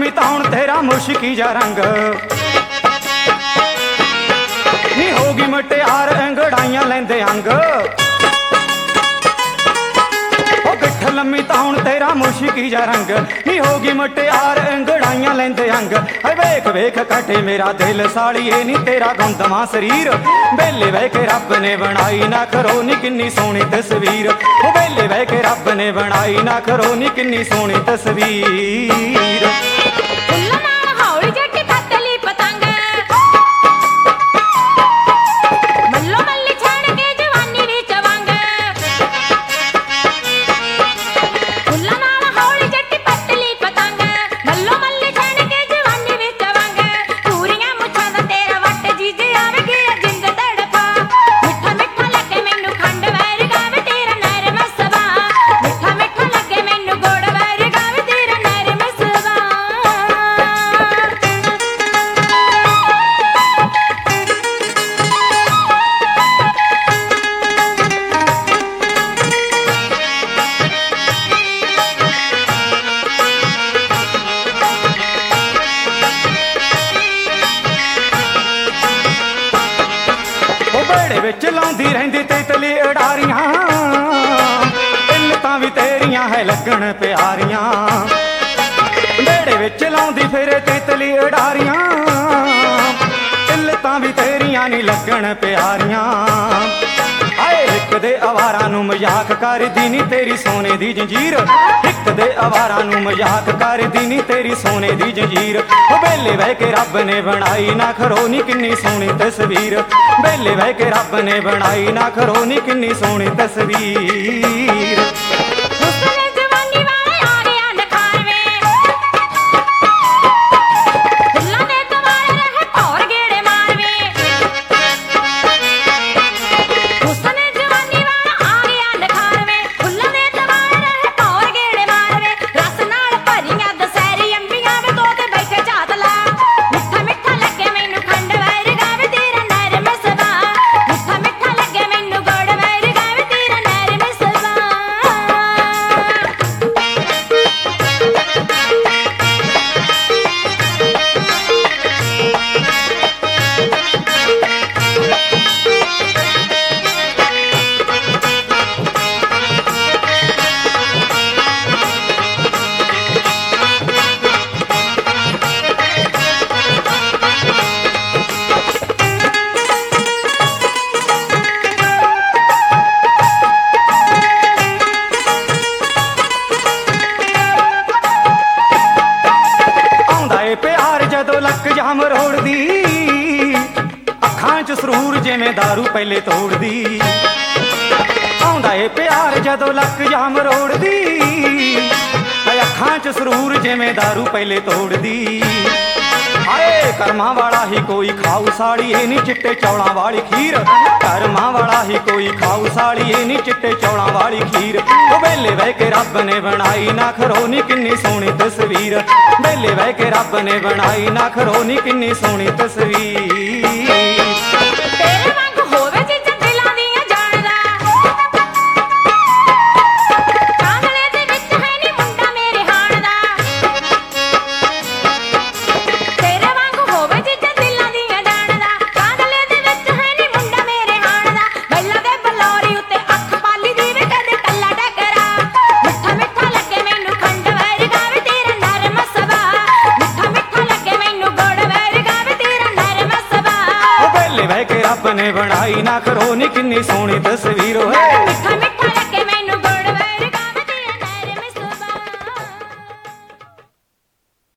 लम्मी तां हुण तेरा मुश्की जा रंग नी होगी मटियार अंगड़ाइयां लैंदे अंग गिट्ठ लम्मी तां हुण तेरा मुश्की जा रंग नी होगी मटियार अंगड़ाइयां लैंदे अंग वेख वेख कटे मेरा दिल साड़िए नी तेरा गुंदमा शरीर बेले बह के रब ने बनाई ना करो नी किन्नी सोहनी तस्वीर बेले बह के रब ने बनाई ना करो नी किन्नी सोहनी तस्वीर विच लाउंदी रहिंदी तितली अडारियां इल्लतां भी तेरियां है लगण प्यारियां बेड़े विच लाउंदी फिरे तितली अडारियां इल्लतां भी तेरियां नी लगण प्यारियां आए हिक दे अवारां नूं मजाक करदी नी तेरी सोने दी जंजीर हिक दे अवारां नूं मजाक करदी नी तेरी सोने दी जंजीर बेले बह के रब ने बनाई ना खरो नी किन्नी सोहनी तस्वीर बेले बह के रब ने बनाई ना खरो नी किन्नी सोहनी तस्वीर जदों लक जाम रोड़दी अखां च सरूर जिवें दारू पहले तोड़दी आउंदा ए प्यार जदों लक जाम रोड़दी अखां च सरूर जिवें दारू पहले तोड़दी आए कर्मां वाला ही कोई खाऊ साड़ी ए नी चिट्टे चौलां वाली खीर कर्मां वाला ही कोई खाऊ साड़ी ए नी चिट्टे चौलां वाली खीर बेले बह के रब ने बनाई ना खरो नी किन्नी सोहनी तस्वीर बेले बह के रब ने बनाई ना खरो नी किन्नी सोहनी तस्वीर रब ने बनाई ना खरो नी किन्नी सोहनी तस्वीर है।